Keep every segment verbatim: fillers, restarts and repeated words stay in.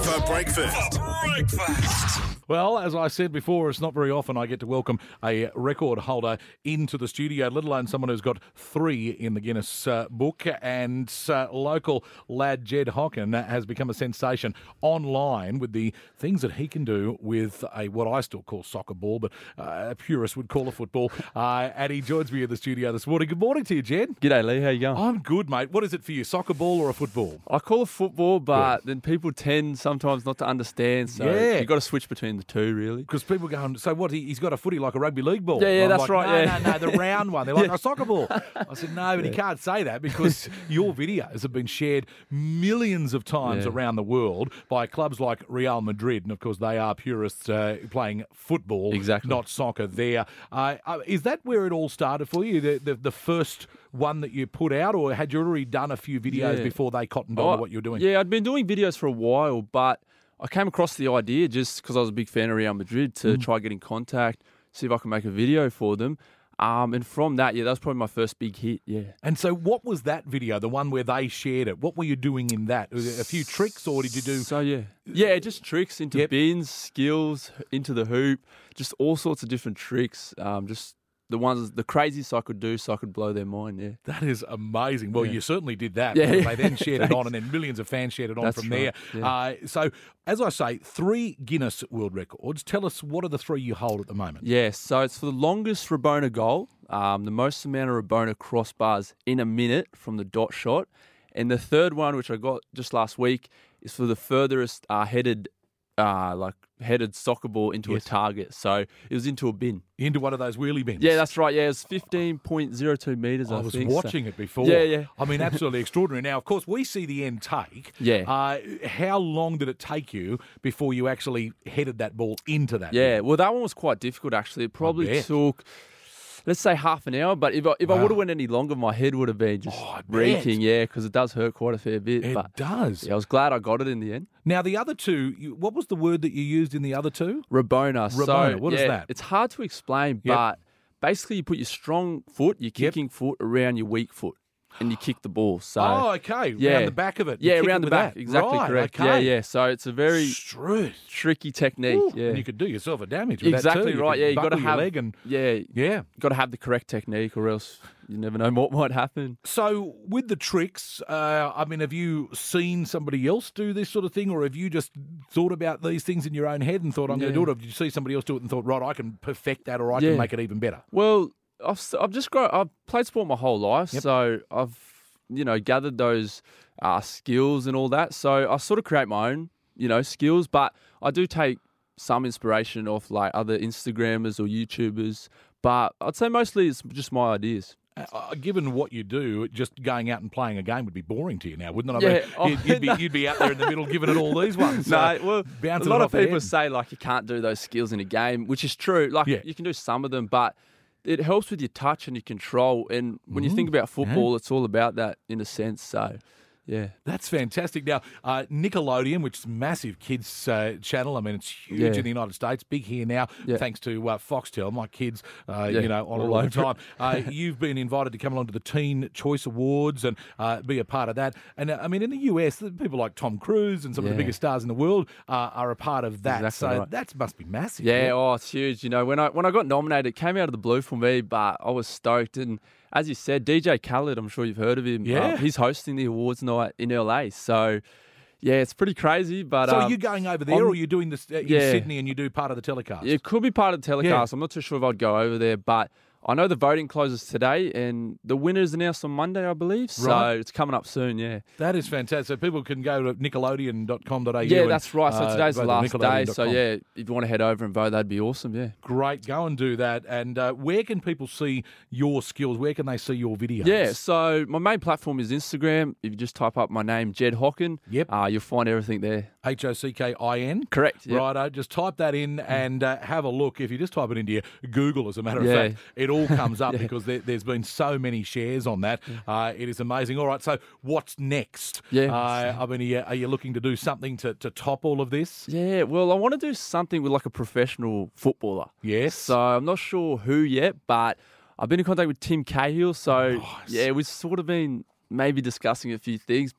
For breakfast. For breakfast. Well, as I said before, it's not very often I get to welcome a record holder into the studio, let alone someone who's got three in the Guinness uh, book. And uh, local lad Jed Hocken has become a sensation online with the things that he can do with a what I still call soccer ball, but uh, a purist would call a football. Uh, and he joins me in the studio this morning. Good morning to you, Jed. G'day, Lee. How you going? I'm good, mate. What is it for you, soccer ball or a football? I call it football, but then people tend sometimes not to understand. So Yeah. you've got to switch between the two, really. Because people go, so what, he, he's got a footy like a rugby league ball? Yeah, yeah, I'm that's like, right, No, yeah. no, no, the round one. They're like, a soccer ball. I said, no, but he can't say that because your videos have been shared millions of times Yeah. around the world by clubs like Real Madrid. And, of course, they are purists uh, playing football, Exactly. not soccer there. Uh, uh, is that where it all started for you, the, the, the first one that you put out, or had you already done a few videos Yeah. before they cottoned on Oh, to what you were doing? Yeah, I'd been doing videos for a while, but I came across the idea just because I was a big fan of Real Madrid to Mm. try get in contact, see if I can make a video for them. Um, and from that, yeah, that was probably my first big hit, yeah. And so what was that video, the one where they shared it? What were you doing in that? Was it a few tricks, or did you do... So, yeah. Yeah, just tricks into Yep. bins, skills, into the hoop, just all sorts of different tricks. Um, just the ones, the craziest I could do so I could blow their mind, yeah. That is amazing. Well, Yeah. you certainly did that. Yeah, because yeah. They then shared it on, Thanks. and then millions of fans shared it on That's from right, there. yeah. Uh, so, as I say, three Guinness World Records. Tell us, what are the three you hold at the moment? Yeah, so it's for the longest Rabona goal, um, the most amount of Rabona crossbars in a minute from the dot shot. And the third one, which I got just last week, is for the furthest uh, headed, uh, like headed soccer ball into Yes. a target. So it was into a bin. Into one of those wheelie bins. Yeah, that's right. Yeah, it was fifteen point zero two metres, I, I was think. so- watching it before. Yeah, yeah. I mean, absolutely extraordinary. Now, of course, we see the end take. Yeah. Uh, how long did it take you before you actually headed that ball into that Yeah, bin? well, that one was quite difficult, actually. It probably bet. took, let's say, half an hour. But if I, if I Wow. would have went any longer, my head would have been just Oh, I bet. reeking, yeah, because it does hurt quite a fair bit. It but does. yeah, I was glad I got it in the end. Now, the other two, you, what was the word that you used in the other two? Rabona. Rabona, So, what is yeah, that? It's hard to explain, Yep. but basically you put your strong foot, your Yep. kicking foot around your weak foot, and you kick the ball. So Oh, okay. yeah. Round the back of it. You yeah, kick it around the with back. that. Exactly Right, correct. okay. Yeah, yeah. So it's a very Struth. tricky technique. Ooh, yeah, And you could do yourself a damage with exactly that too. right. could Yeah, you got to buckle your have leg and yeah, yeah. got to have the correct technique, or else you never know what might happen. So with the tricks, uh, I mean, have you seen somebody else do this sort of thing, or have you just thought about these things in your own head and thought, I'm going to Yeah. do it? Or did you see somebody else do it and thought, right, I can perfect that, or I Yeah. can make it even better? Well, I've s- I've just got I've played sport my whole life, Yep. so I've you know gathered those uh, skills and all that. So I sort of create my own you know skills, but I do take some inspiration off like other Instagrammers or YouTubers. But I'd say mostly it's just my ideas. Uh, given what you do, just going out and playing a game would be boring to you now, wouldn't it? I Yeah, mean, oh, you'd, you'd, be, no. you'd be out there in the middle giving it all these ones. So No, well, a bouncing lot it of off the people head. say like you can't do those skills in a game, which is true. Like Yeah. you can do some of them, but it helps with your touch and your control. And when you Mm, think about football, it's all about that in a sense. So, yeah. That's fantastic. Now, uh, Nickelodeon, which is a massive kids uh, channel. I mean, it's huge Yeah. in the United States, big here now, Yeah. thanks to uh, Foxtel. My kids, uh, Yeah, you know, on it all all the over time. Uh, you've been invited to come along to the Teen Choice Awards and uh, be a part of that. And uh, I mean, in the U S, the people like Tom Cruise and some of the Yeah. biggest stars in the world uh, are a part of that. Exactly so right. that must be massive. Yeah, oh, it's huge. You know, when I when I got nominated, it came out of the blue for me, but I was stoked. And as you said, D J Khaled, I'm sure you've heard of him. Yeah. Um, he's hosting the awards night in L A. So, yeah, it's pretty crazy. But So um, are you going over there, I'm- or are you doing this uh, in Yeah. Sydney and you do part of the telecast? it could be part of the telecast. I'm not too sure if I'd go over there, but I know the voting closes today, and the winner is announced on Monday, I believe. So Right. it's coming up soon. Yeah. That is fantastic. So people can go to nickelodeon dot com dot a u. Yeah, and, that's right. So uh, today's the vote at last day. nickelodeon dot So com. yeah, if you want to head over and vote, that'd be awesome. Yeah. Great, go and do that. And uh, where can people see your skills? Where can they see your videos? Yeah, so my main platform is Instagram. If you just type up my name, Jed Hocken, Yep. uh, you'll find everything there. H O C K I N. Correct. Yep. Righto, just type that in and uh, have a look. If you just type it into your Google, as a matter of Yeah. fact, it all comes up Yeah. because there, there's been so many shares on that. Uh, it is amazing. All right, so what's next? Yeah. Uh, I mean, are you, are you looking to do something to, to top all of this? Yeah, well, I want to do something with like a professional footballer. Yes. So I'm not sure who yet, but I've been in contact with Tim Cahill. So Nice. yeah, we've sort of been maybe discussing a few things, but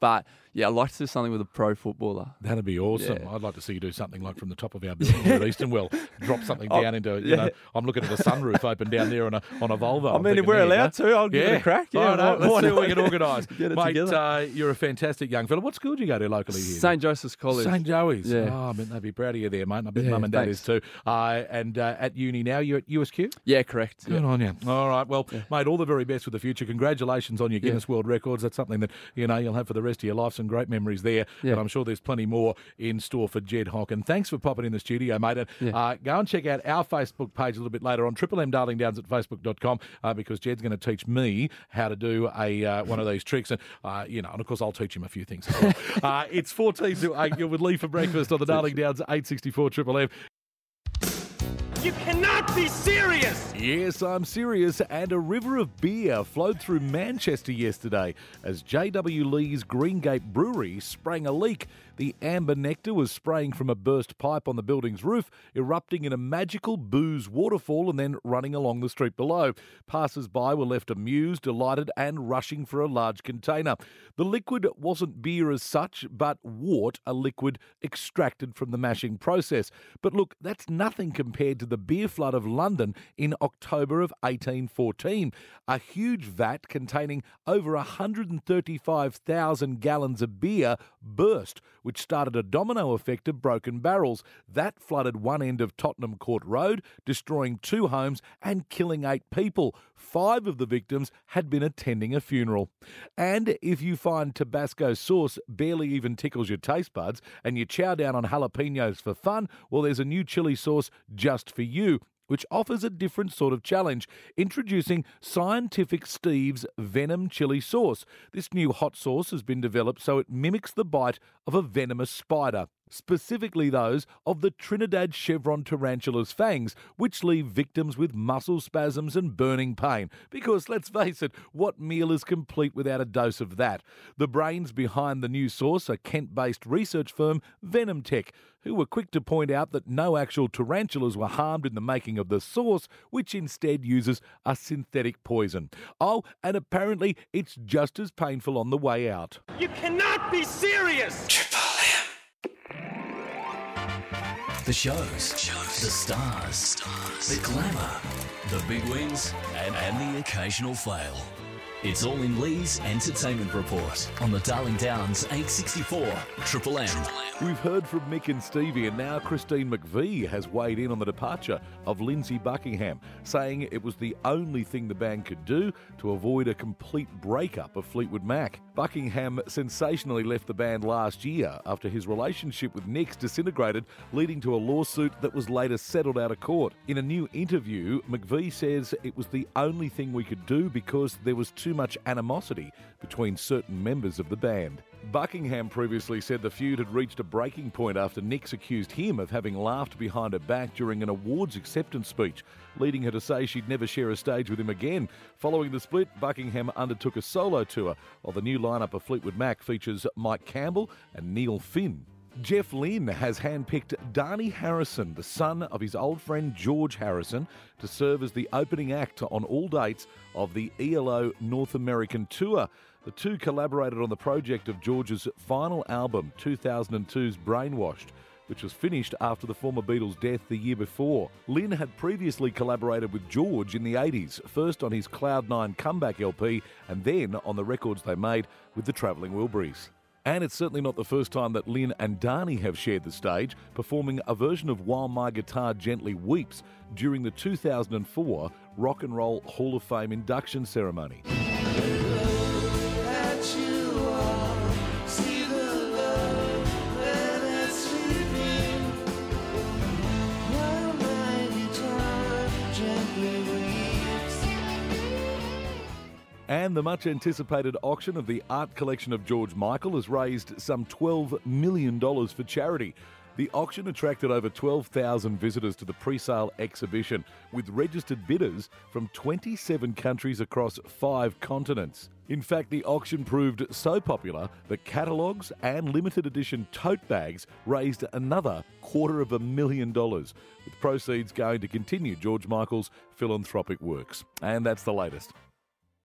Yeah, I'd like to do something with a pro footballer. That'd be awesome. Yeah. I'd like to see you do something like from the top of our building here at Eastonwell, drop something Oh, down into, you yeah. know, I'm looking at a sunroof open down there on a on a Volvo. I I'm mean, thinking, if we're there you allowed go. to, I'll give it a crack. Yeah, I know. why- Let's why see what not? we can organise. Get it Mate, together. uh, you're a fantastic young fella. What school do you go to locally here? Saint Joseph's College. Saint Joey's. Yeah. Oh, I bet they'd be proud of you there, mate. I bet Yeah, mum and dad thanks. is too. Uh, and uh, at uni now, you're at U S Q? Yeah, correct. Good Yeah. on you. All right. Well, mate, all the very best for the future. Congratulations on your Guinness World Records. That's something that, you know, you'll have for the rest of your life. Some great memories there. Yeah. But I'm sure there's plenty more in store for Jed Hocken. Thanks for popping in the studio, mate. And Yeah. uh, go and check out our Facebook page a little bit later on, Triple M Darling Downs at facebook dot com, uh, because Jed's going to teach me how to do a uh, one of these tricks. And, uh, you know, and of course, I'll teach him a few things as well. uh, it's fourteen to eight. You're with Lee for breakfast on the Darling Downs eight sixty-four Triple M. You cannot be serious! Yes, I'm serious. And a river of beer flowed through Manchester yesterday as J W Lee's Greengate Brewery sprang a leak. The amber nectar was spraying from a burst pipe on the building's roof, erupting in a magical booze waterfall and then running along the street below. Passers-by were left amused, delighted and rushing for a large container. The liquid wasn't beer as such, but wort, a liquid extracted from the mashing process. But look, that's nothing compared to the beer flood of London in October of eighteen fourteen. A huge vat containing over one hundred thirty-five thousand gallons of beer burst, which started a domino effect of broken barrels. That flooded one end of Tottenham Court Road, destroying two homes and killing eight people. Five of the victims had been attending a funeral. And if you find Tabasco sauce barely even tickles your taste buds and you chow down on jalapenos for fun, well, there's a new chili sauce just for you, which offers a different sort of challenge. Introducing Scientific Steve's Venom Chili Sauce. This new hot sauce has been developed so it mimics the bite of a venomous spider, specifically those of the Trinidad chevron tarantula's fangs, which leave victims with muscle spasms and burning pain. Because, let's face it, what meal is complete without a dose of that? The brains behind the new sauce are Kent-based research firm Venom Tech, who were quick to point out that no actual tarantulas were harmed in the making of the sauce, which instead uses a synthetic poison. Oh, and apparently it's just as painful on the way out. You cannot be serious! The shows, the stars, the glamour, the big wins, and, and the occasional fail. It's all in Lee's Entertainment Report on the Darling Downs eight sixty-four Triple M. We've heard from Mick and Stevie, and now Christine McVie has weighed in on the departure of Lindsay Buckingham, saying it was the only thing the band could do to avoid a complete breakup of Fleetwood Mac. Buckingham sensationally left the band last year after his relationship with Nicks disintegrated, leading to a lawsuit that was later settled out of court. In a new interview, McVie says it was the only thing we could do because there was too much animosity between certain members of the band. Buckingham previously said the feud had reached a breaking point after Nicks accused him of having laughed behind her back during an awards acceptance speech, leading her to say she'd never share a stage with him again. Following the split, Buckingham undertook a solo tour, while the new lineup of Fleetwood Mac features Mike Campbell and Neil Finn. Jeff Lynne has handpicked Dhani Harrison, the son of his old friend George Harrison, to serve as the opening act on all dates of the E L O North American Tour. The two collaborated on the project of George's final album, two thousand two's Brainwashed, which was finished after the former Beatles' death the year before. Lynne had previously collaborated with George in the eighties, first on his Cloud nine comeback L P and then on the records they made with the Travelling Wilburys. And it's certainly not the first time that Lynne and Dhani have shared the stage, performing a version of While My Guitar Gently Weeps during the two thousand four Rock and Roll Hall of Fame induction ceremony. And the much-anticipated auction of the art collection of George Michael has raised some twelve million dollars for charity. The auction attracted over twelve thousand visitors to the pre-sale exhibition, with registered bidders from twenty-seven countries across five continents. In fact, the auction proved so popular that catalogues and limited edition tote bags raised another quarter of a million dollars, with proceeds going to continue George Michael's philanthropic works. And that's the latest.